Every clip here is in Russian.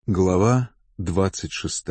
Глава 26.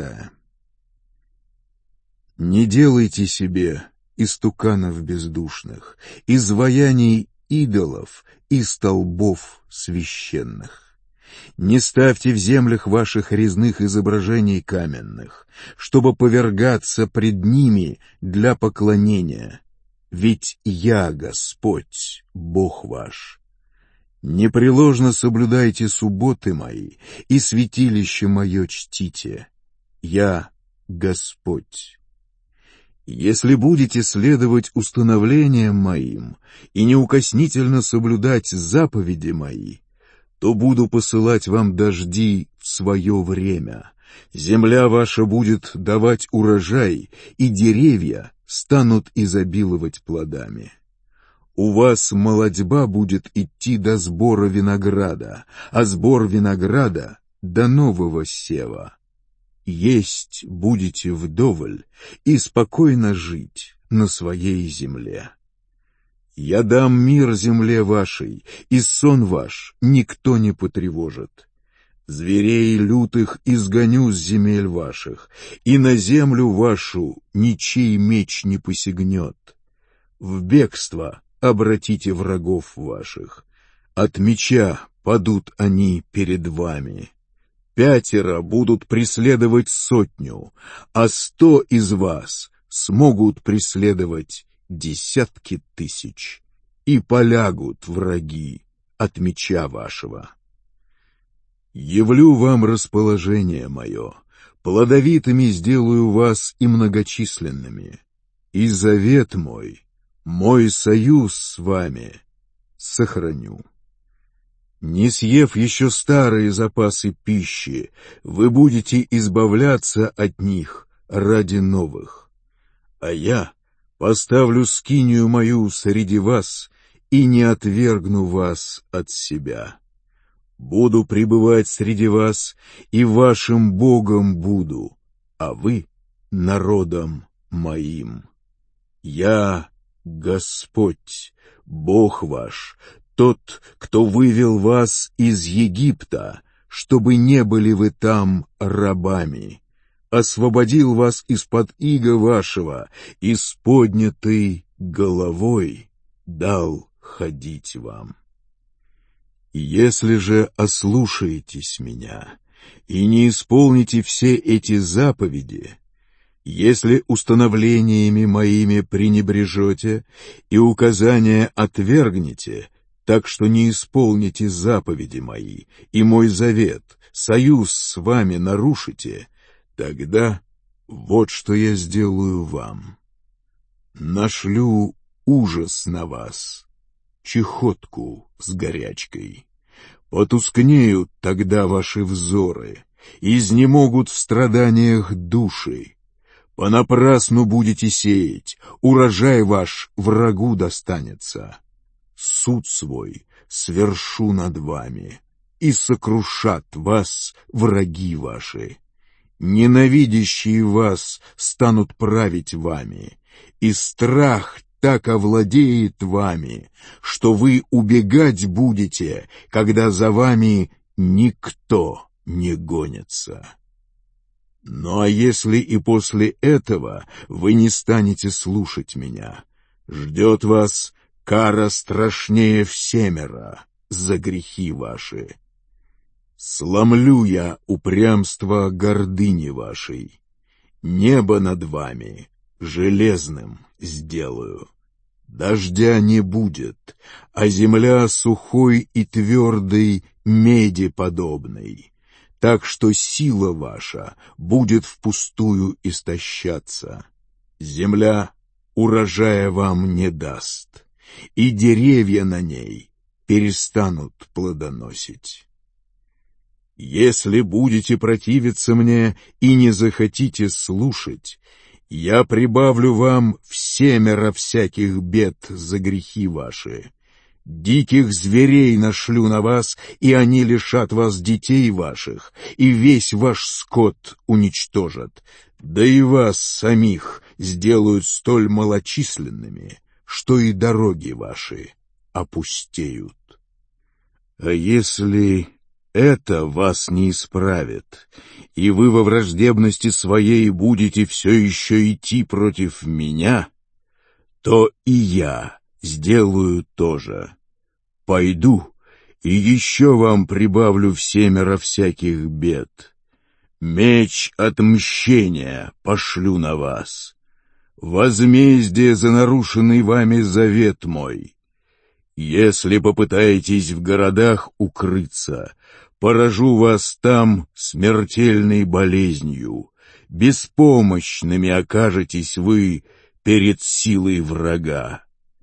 Не делайте себе истуканов бездушных, изваяний идолов и столбов священных. Не ставьте в землях ваших резных изображений каменных, чтобы повергаться пред ними для поклонения, ведь я Господь, Бог ваш. Непреложно соблюдайте субботы мои и святилище мое чтите. Я Господь. Если будете следовать установлениям моим и неукоснительно соблюдать заповеди мои, то буду посылать вам дожди в свое время. Земля ваша будет давать урожай, и деревья станут изобиловать плодами. У вас молодьба будет идти до сбора винограда, а сбор винограда до нового сева. Есть будете вдоволь и спокойно жить на своей земле. Я дам мир земле вашей, и сон ваш никто не потревожит. Зверей лютых изгоню с земель ваших, и на землю вашу ничей меч не посягнет. В бегство обратите врагов ваших. От меча падут они перед вами. 5 будут преследовать 100, а 100 из вас смогут преследовать 10 тысяч, и полягут враги от меча вашего. Явлю вам расположение мое, плодовитыми сделаю вас и многочисленными, и завет мой союз с вами сохраню. Не съев еще старые запасы пищи, вы будете избавляться от них ради новых. А я поставлю скинию мою среди вас и не отвергну вас от себя. Буду пребывать среди вас, и вашим Богом буду, а вы народом моим. Я Господь, Бог ваш, тот, кто вывел вас из Египта, чтобы не были вы там рабами, освободил вас из-под ига вашего и с поднятой головой дал ходить вам. Если же ослушаетесь меня и не исполните все эти заповеди, если установлениями моими пренебрежете и указания отвергнете, так что не исполните заповеди мои и мой завет, союз с вами нарушите, тогда вот что я сделаю вам. Нашлю ужас на вас, чехотку с горячкой. Потускнеют тогда ваши взоры, изнемогут в страданиях души. Понапрасну будете сеять, урожай ваш врагу достанется. Суд свой свершу над вами, и сокрушат вас враги ваши. Ненавидящие вас станут править вами, и страх так овладеет вами, что вы убегать будете, когда за вами никто не гонится. Ну а если и после этого вы не станете слушать меня, ждет вас кара страшнее всемеро за грехи ваши. Сломлю я упрямство гордыни вашей, небо над вами железным сделаю. Дождя не будет, а земля сухой и твердой меди подобной, так что сила ваша будет впустую истощаться. Земля урожая вам не даст, и деревья на ней перестанут плодоносить. Если будете противиться мне и не захотите слушать, я прибавлю вам всемеро всяких бед за грехи ваши. Диких зверей нашлю на вас, и они лишат вас детей ваших, и весь ваш скот уничтожат, да и вас самих сделают столь малочисленными, что и дороги ваши опустеют. А если это вас не исправит, и вы во враждебности своей будете все еще идти против меня, то и я сделаю то же. Пойду, и еще вам прибавлю всемеро всяких бед. Меч отмщения пошлю на вас, возмездие за нарушенный вами завет мой. Если попытаетесь в городах укрыться, поражу вас там смертельной болезнью, беспомощными окажетесь вы перед силой врага.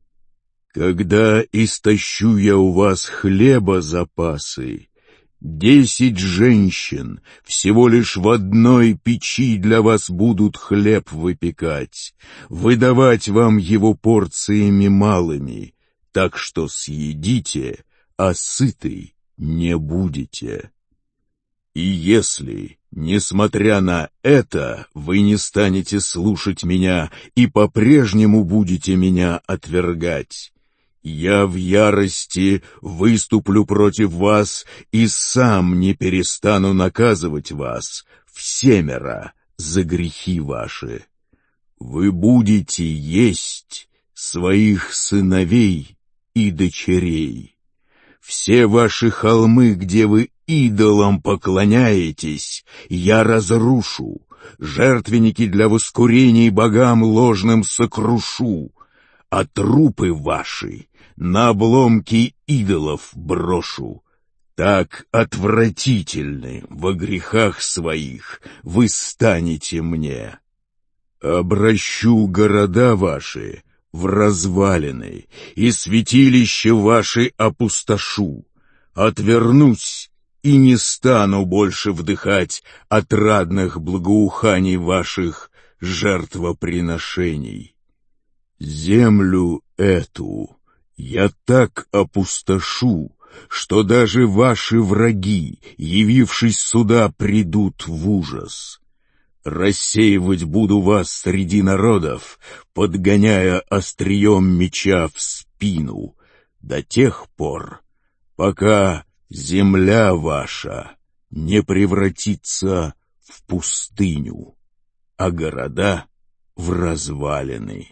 Когда истощу я у вас хлеба запасы, 10 женщин всего лишь в одной печи для вас будут хлеб выпекать, выдавать вам его порциями малыми, так что съедите, а сыты не будете. И если, несмотря на это, вы не станете слушать меня и по-прежнему будете меня отвергать, я в ярости выступлю против вас и сам не перестану наказывать вас всемеро за грехи ваши. Вы будете есть своих сыновей и дочерей. Все ваши холмы, где вы идолам поклоняетесь, я разрушу, жертвенники для воскурений богам ложным сокрушу, а трупы ваши на обломки идолов брошу. Так отвратительны во грехах своих вы станете мне. Обращу города ваши в развалины, и святилища ваши опустошу. Отвернусь и не стану больше вдыхать отрадных благоуханий ваших жертвоприношений. Землю эту я так опустошу, что даже ваши враги, явившись сюда, придут в ужас. Рассеивать буду вас среди народов, подгоняя острием меча в спину, до тех пор, пока земля ваша не превратится в пустыню, а города в развалины.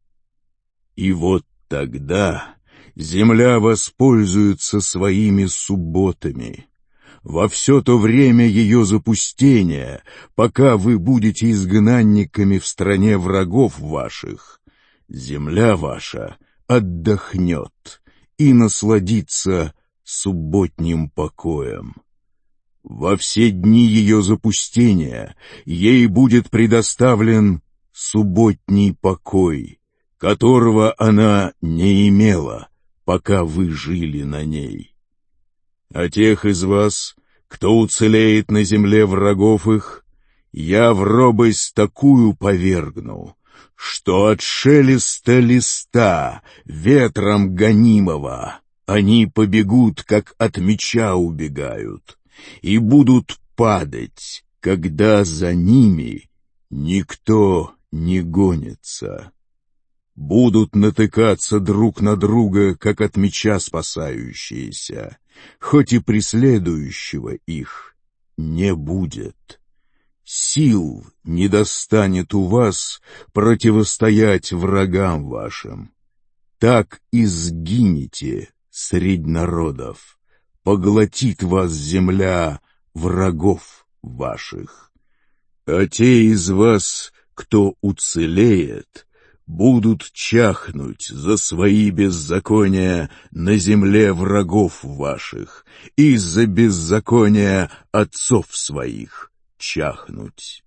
И вот тогда земля воспользуется своими субботами. Во все то время ее запустения, пока вы будете изгнанниками в стране врагов ваших, земля ваша отдохнет и насладится субботним покоем. Во все дни ее запустения ей будет предоставлен субботний покой, которого она не имела, пока вы жили на ней. А тех из вас, кто уцелеет на земле врагов их, я в робость такую повергну, что от шелеста листа, ветром гонимого, они побегут, как от меча убегают, и будут падать, когда за ними никто не гонится. Будут натыкаться друг на друга, как от меча спасающиеся, хоть и преследующего их не будет. Сил не достанет у вас противостоять врагам вашим. Так и сгинете средь народов, поглотит вас земля врагов ваших. А те из вас, кто уцелеет, будут чахнуть за свои беззакония на земле врагов ваших, и за беззакония отцов своих чахнуть.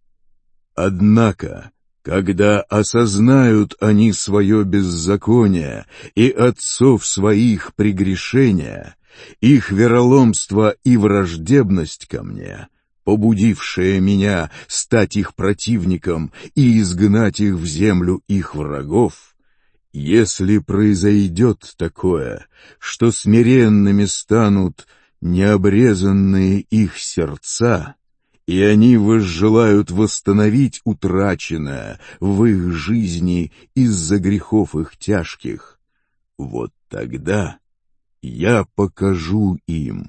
Однако, когда осознают они свое беззаконие и отцов своих прегрешения, их вероломство и враждебность ко мне, побудившая меня стать их противником и изгнать их в землю их врагов, если произойдет такое, что смиренными станут необрезанные их сердца, и они возжелают восстановить утраченное в их жизни из-за грехов их тяжких, вот тогда я покажу им,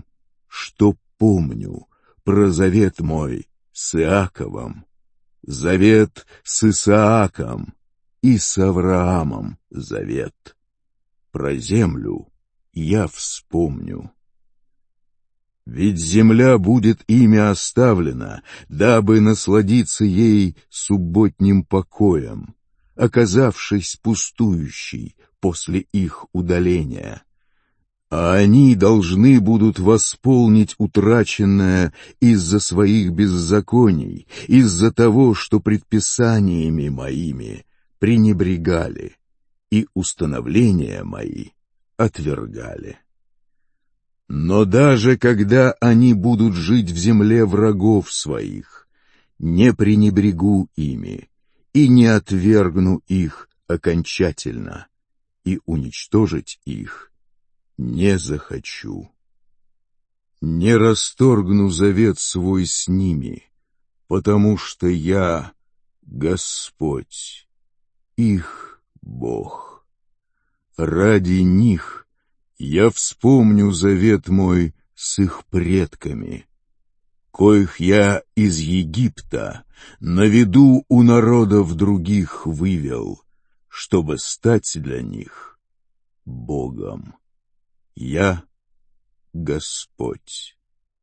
что помню про завет мой с Иаковом, завет с Исааком и с Авраамом завет. Про землю я вспомню. Ведь земля будет ими оставлена, дабы насладиться ей субботним покоем, оказавшись пустующей после их удаления. А они должны будут восполнить утраченное из-за своих беззаконий, из-за того, что предписаниями моими пренебрегали и установления мои отвергали. Но даже когда они будут жить в земле врагов своих, не пренебрегу ими и не отвергну их окончательно, и уничтожить их не захочу. Не расторгну завет свой с ними, потому что я Господь, их Бог. Ради них я вспомню завет мой с их предками, коих я из Египта на виду у народов других вывел, чтобы стать для них Богом. Я Господь.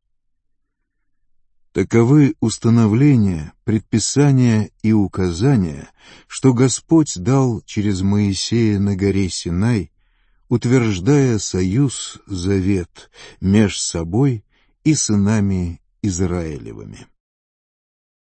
Таковы установления, предписания и указания, что Господь дал через Моисея на горе Синай, утверждая союз, завет меж собой и сынами Израилевыми.